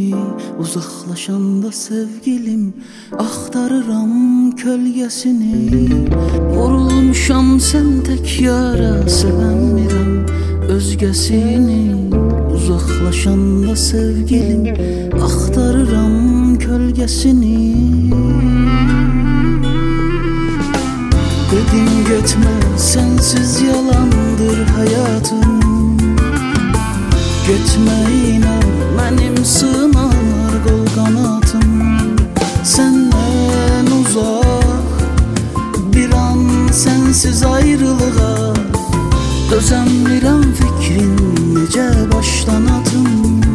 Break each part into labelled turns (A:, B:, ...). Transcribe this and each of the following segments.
A: uzaklaşanda sevgilim, axtarıram kölgesini. Vurulmuşam sen tek yara, sevenmirəm özgesini. Uzaklaşanda sevgilim, axtarıram kölgesini. Dedim gitme, sensiz yalandır hayatım. Gitme inan, benim sığınar kol kanatım. Senden uzak, bir an sensiz ayrılığa. Dözəmirəm fikrin necə başdan atım.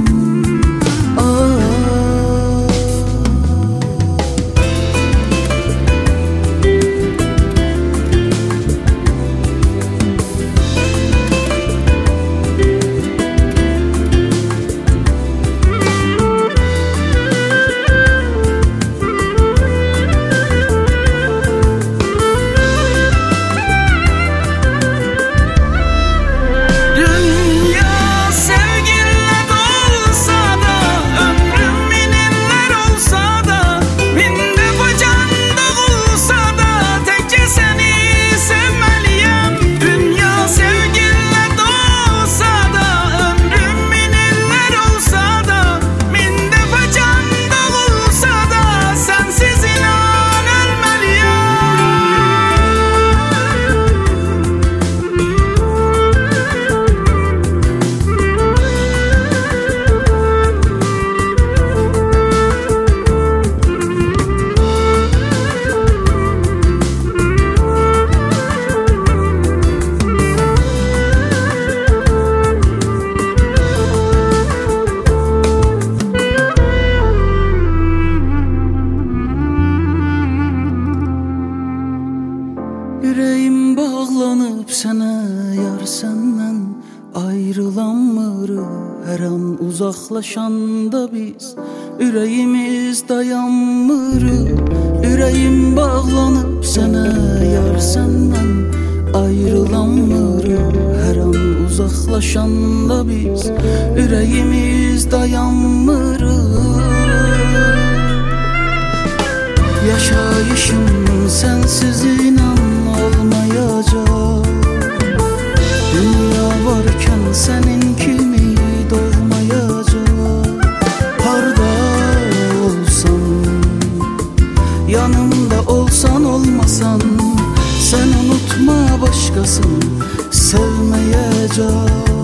A: Yüreğim bağlanıp sənə, yar səndən ayrılanmırıq. Hər an uzaklaşanda biz ürəyimiz dayanmırıq. Yüreğim bağlanıp sənə, yar səndən ayrılanmırıq. Hər an uzaklaşanda biz ürəyimiz dayanmırıq. Yaşayışım sensiz inan olmayacak. Dünya varken senin kimi doğmayacak. Harda olsan, yanımda olsan olmasan, sen unutma başkasını sevmeyecek.